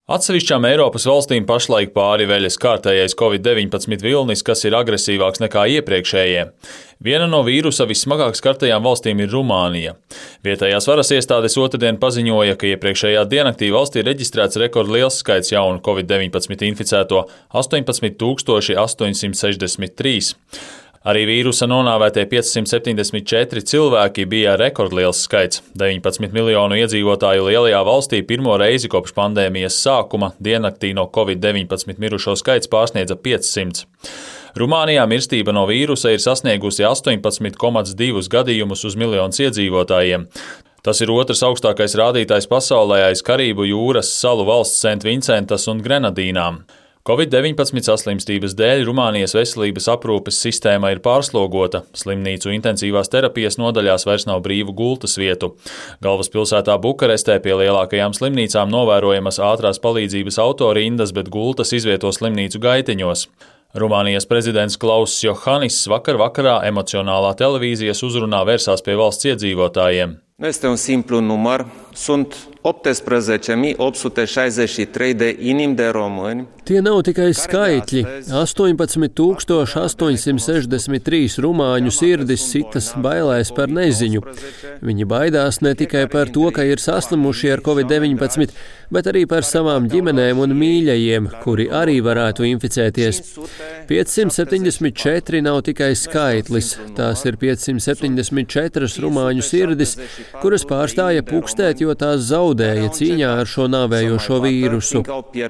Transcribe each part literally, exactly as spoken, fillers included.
Atsevišķām Eiropas valstīm pašlaik pāri veļas kārtējais covid deviņpadsmit vilnis, kas ir agresīvāks nekā iepriekšējie. Viena no vīrusa vissmagāk skartajām valstīm ir Rumānija. Vietējās varas iestādes otrdien paziņoja, ka iepriekšējā diennaktī valstī reģistrēts rekordliels skaits jaunu covid deviņpadsmit inficēto - astoņpadsmit tūkstoši astoņsimt sešdesmit trīs. Arī vīrusa nonāvētie piecsimt septiņdesmit četri cilvēki bija rekordliels skaits. deviņpadsmit miljonu iedzīvotāju lielajā valstī pirmo reizi kopš pandēmijas sākuma diennaktī no covid deviņpadsmit mirušo skaits pārsniedza piecsimt. Rumānijā mirstība no vīrusa ir sasniegusi astoņpadsmit komats divus gadījumus uz miljonus iedzīvotājiem. Tas ir otrs augstākais rādītājs pasaulē aiz Karību jūras salu valsts Sentvincentas un Grenadīnām. covid deviņpadsmit saslimstības dēļ Rumānijas veselības aprūpes sistēma ir pārslogota, slimnīcu intensīvās terapijas nodaļās vairs nav brīvu gultas vietu. Galvaspilsētā Bukarestē pie lielākajām slimnīcām novērojamas ātrās palīdzības autorindas, bet gultas izvieto slimnīcu gaiteņos. Rumānijas prezidents Klauss Johannis vakar vakarā emocionālā televīzijas uzrunā vērsās pie valsts iedzīvotājiem. Nu este un simplu număr, sunt optsprezece mii opt sute șaizeci și trei de inimi de români. Tie nav tikai skaitļi. astoņpadsmit tūkstoši astoņsimt sešdesmit trīs rumāņu sirdis sitas bailēs par neziņu. Viņi baidās ne tikai par to, ka ir saslimuši ar covid deviņpadsmit, bet arī par savām ģimenēm un mīļajiem, kuri arī varētu inficēties. piecsimt septiņdesmit četri nav tikai skaitlis, tās ir piecsimt septiņdesmit četras rumāņu sirdis, kuras pārstāja pukstēt, jo tās zaudēja cīņā ar šo nāvējošo vīrusu.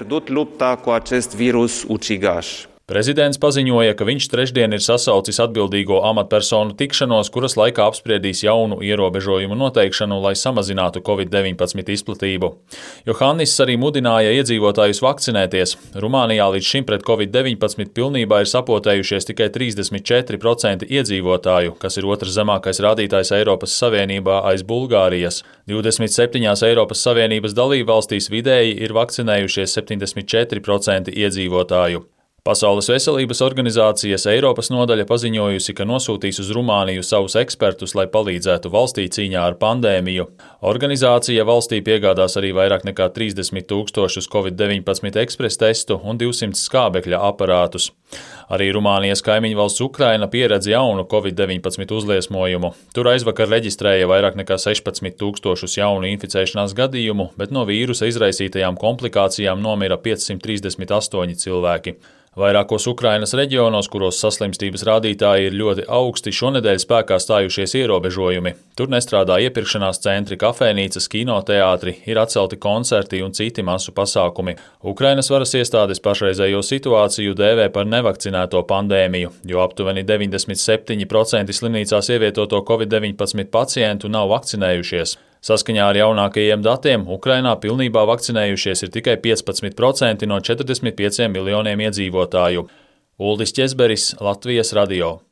Prezidents paziņoja, ka viņš trešdien ir sasaucis atbildīgo amatpersonu tikšanos, kuras laikā apspriedīs jaunu ierobežojumu noteikšanu, lai samazinātu covid deviņpadsmit izplatību. Johannis arī mudināja iedzīvotājus vakcinēties. Rumānijā līdz šim pret covid deviņpadsmit pilnībā ir sapotējušies tikai trīsdesmit četri procenti iedzīvotāju, kas ir otrs zemākais rādītājs Eiropas Savienībā aiz Bulgārijas. divdesmit septiņās Eiropas Savienības dalībvalstīs vidēji ir vakcinējušies septiņdesmit četri procenti iedzīvotāju. Pasaules veselības organizācijas Eiropas nodaļa paziņojusi, ka nosūtīs uz Rumāniju savus ekspertus, lai palīdzētu valstī cīņā ar pandēmiju. Organizācija valstī piegādās arī vairāk nekā trīsdesmit tūkstošus covid deviņpadsmit ekspres testu un divsimt skābekļa aparātus. Arī Rumānijas kaimiņvalsts Ukraina pieredz jaunu covid deviņpadsmit uzliesmojumu. Tur aizvakar reģistrēja vairāk nekā sešpadsmit tūkstošus jaunu inficēšanās gadījumu, bet no vīrusa izraisītajām komplikācijām nomira piecsimt trīsdesmit astoņi cilvēki. Vairākos Ukrainas reģionos, kuros saslimstības rādītāji ir ļoti augsti, šonedēļ spēkā stājušies ierobežojumi. Tur nestrādā iepirkšanās centri, kafejnīcas, kinoteātri, ir atcelti koncerti un citi masu pasākumi. Ukrainas varas iestādes pašreizējo situāciju dēvē par nevakcinēto pandēmiju, jo aptuveni deviņdesmit septiņi procenti slimnīcās ievietoto covid deviņpadsmit pacientu nav vakcinējušies. Saskaņā ar jaunākajiem datiem Ukrainā pilnībā vakcinējušies ir tikai piecpadsmit procenti no četrdesmit pieciem miljoniem iedzīvotāju. Uldis Ķezberis, Latvijas radio.